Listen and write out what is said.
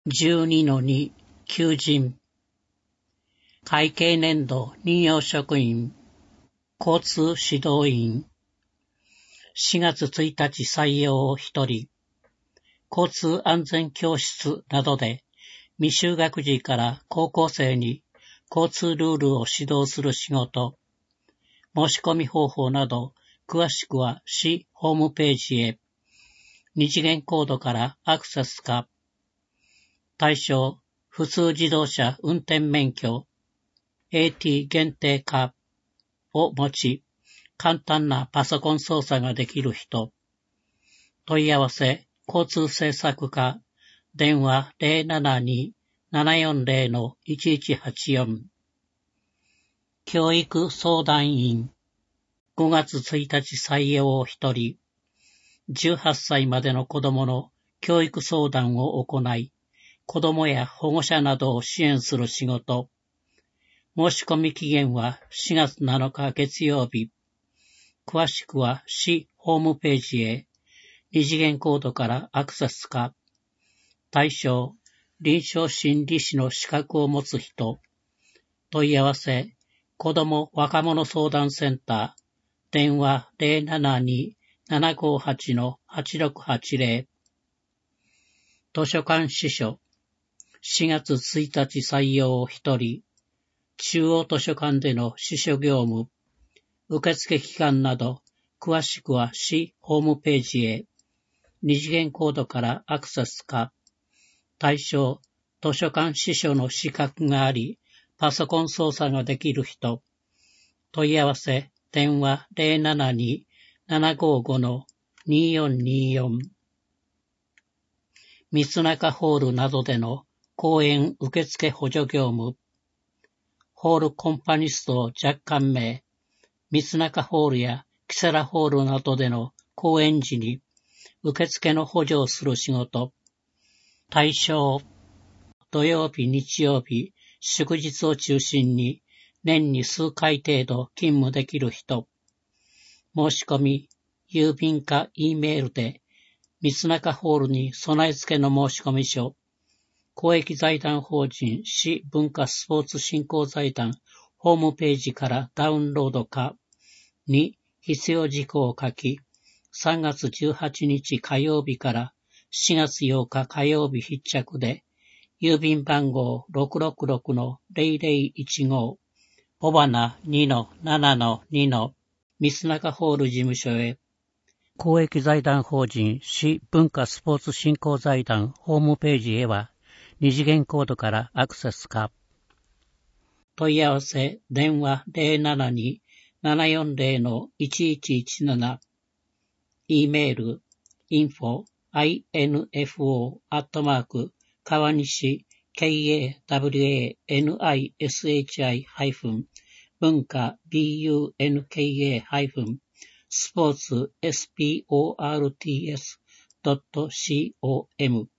12-2求人会計年度任用職員交通指導員4月1日採用を1人交通安全教室などで未就学児から高校生に交通ルールを指導する仕事申し込み方法など詳しくは市ホームページへ二次元コードからアクセスか対象、普通自動車運転免許 AT 限定化を持ち、簡単なパソコン操作ができる人。問い合わせ、交通政策課、電話 072-740-1184。教育相談員、5月1日採用を1人、18歳までの子供の教育相談を行い、子供や保護者などを支援する仕事。申し込み期限は4月7日月曜日。詳しくは市ホームページへ二次元コードからアクセスか。対象、臨床心理士の資格を持つ人。問い合わせ、子ども若者相談センター。電話 072-758-8680。図書館司書。4月1日採用を1人、中央図書館での司書業務、受付期間など、詳しくは市ホームページへ、二次元コードからアクセスか、対象、図書館司書の資格があり、パソコン操作ができる人、問い合わせ、電話 072-755-2424、三中ホールなどでの講演受付補助業務、ホールコンパニスト若干名、三中ホールやキセラホールなどでの講演時に受付の補助をする仕事、対象、土曜日、日曜日、祝日を中心に年に数回程度勤務できる人、申し込み、郵便か E メールで三中ホールに備え付けの申し込み書、公益財団法人市文化スポーツ振興財団ホームページからダウンロードかに必要事項を書き、3月18日火曜日から4月8日火曜日必着で、郵便番号 666-0015、尾花 2-7-2 三中ホール事務所へ、公益財団法人市文化スポーツ振興財団ホームページへは、二次元コードからアクセスか。問い合わせ、電話 072-740-1117。E メール、info 川西 kawanishi- 文化 bunka スポーツ sports.com